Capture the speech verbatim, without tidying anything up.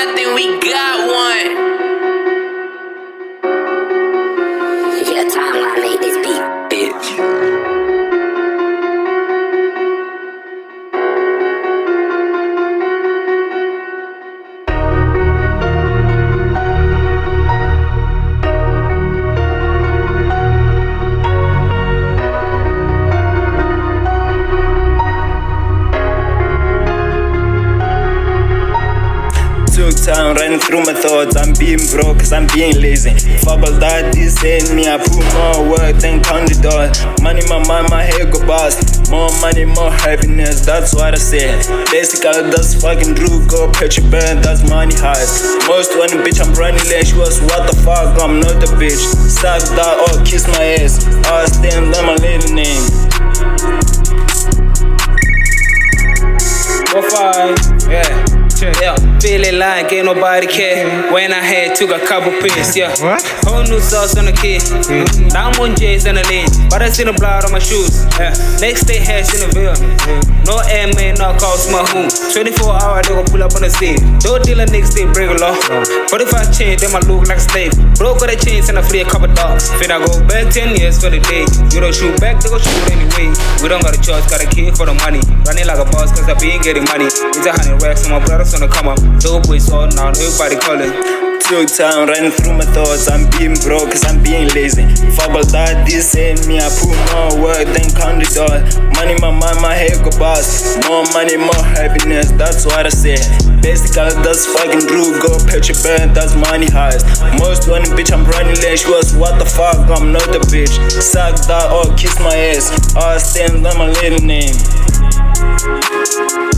I think we got one. Yeah, timeline made this beat, bitch. Took time running through my thoughts. I'm being broke cause I'm being lazy. Fuck all that, this ain't me. I put more work than count the dollars. Money, my mind, my head go bust. More money, more happiness, that's what I said. Basically, that's fucking true. Go pet your band, that's money high. Most one bitch, I'm running late. She was, what the fuck, I'm not a bitch. Suck that or kiss my ass. I stand on my little name. Go five, yeah. Yeah, feeling like ain't nobody care. When I had took a couple pills, yeah. What? Whole new sauce on the kid. Mm. Now I'm on J's and the lane, but I see the blood on my shoes. Yeah. Next day hash in the veil. Mm. No air man, knock out my home. twenty-four hours they gon' pull up on the scene. Don't deal a next day break a law. forty-five change, then I look like a slave. Broke got a chains and I free a couple dogs. Finna go back ten years for the day. You don't shoot back, they gon' shoot anyway. We don't got a choice, got a kid for the money. Running like a boss cause I been getting money. It's a hundred racks on my brothers on the come up. Dope boys all now, everybody calling. Took time running through my thoughts. I'm being broke cause I'm being lazy. Fuck all that, this ain't me. I put more work than count the dollars. Money, my mind, my head go bust. More money, more happiness, that's what I said. Basically, that's fucking true. Go pet your band, that's money highs. Most one bitch, I'm running late. She was, what the fuck, I'm not a bitch. Suck that or kiss my ass. I stand on my little name.